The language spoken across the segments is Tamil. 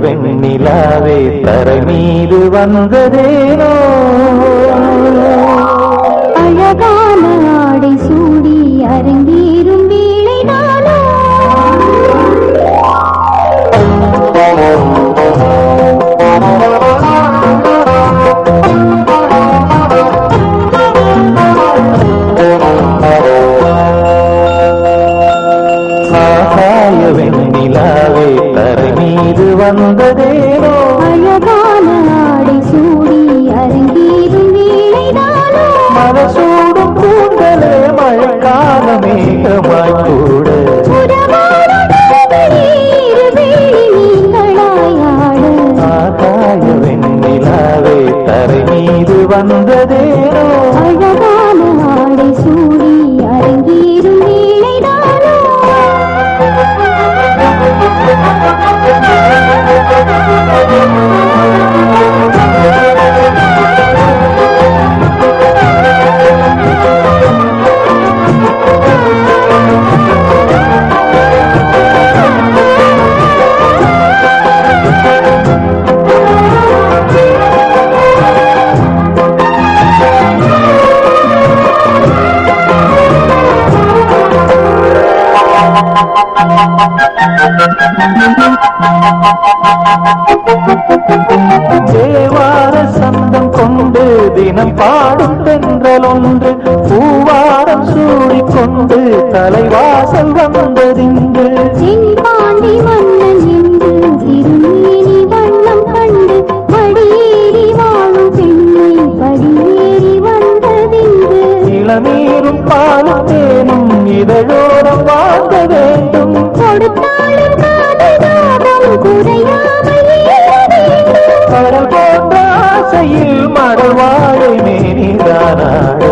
வெண்ணிலாவே தரை மீது வந்ததேனோ அழகான ஆடை சூடி அரங்கேறும் வேளைதானோ வெண்ணிலாவே தரை மீது வந்ததேனோ அழகான ஆடை சூடி அரங்கேறும் வேளைதானோ மனசூடும் கூந்தலே மழைக்கால மேகமாய் கூட ஆகாய வெண்ணிலாவே தரை மீது வந்ததேனோ அழகான ஆடை சூடி அரங்கேறும் வேளைதானோ தேவார சந்தம் கொண்டு தினம் பாடும் தென்றல் ஒன்று பூவாரம் சூடிக்கொண்டு தலைவாசல் வந்ததின்று செங்காண்டி மன்னன் என்று திருமேனி வண்ணம் கண்டு படியேறி வாழும் பெண்ணை படியேறி வந்ததின்று இளநீரும் பாலும் தேனும் இதழோரம் வாழ்ந்த வேண்டும் கொடுத்தாலும் காதல் குறையாமல் கடல் போன்ற ஆசையில் மடல் வாழை மேனிதானாடு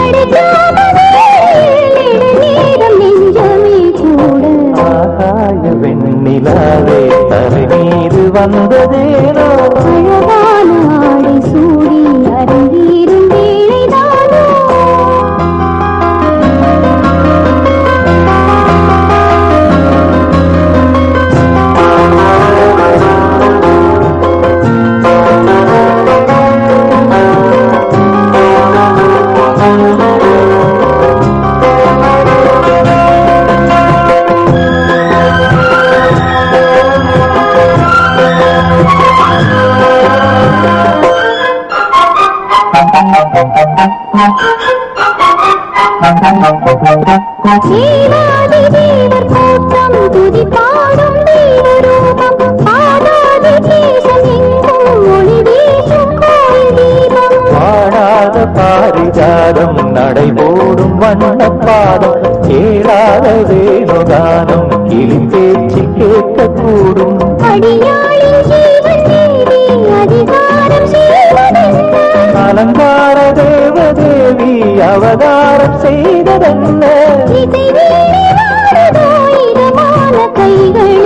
ஆகாய வெண்ணிலாவே தரை மீது வந்ததேனோ அழகான ஆடை சூடி அரங்கேறும் வேளைதானோ தேவாதி தேவர் கூட்டம் துதி பாடும் தேவரூபம் பாடாதி தேசம் எங்கும் ஒளி வீசும் கோயில் தீபம் வாழாத பாரிஜாதம் நடைபோடும் வண்ணப்பாதம் கேளாத வேணுகானம் கிளி பேச்சு கேட்கக்கூடும் அடியாளின் ஜீவன் தேவி அதிகாரம் செய்வதென்ன அலங்கார தேவதேவி அவதாரம் செய்ததென்ன இசை வீணை வாரதோ இதமான கைகள்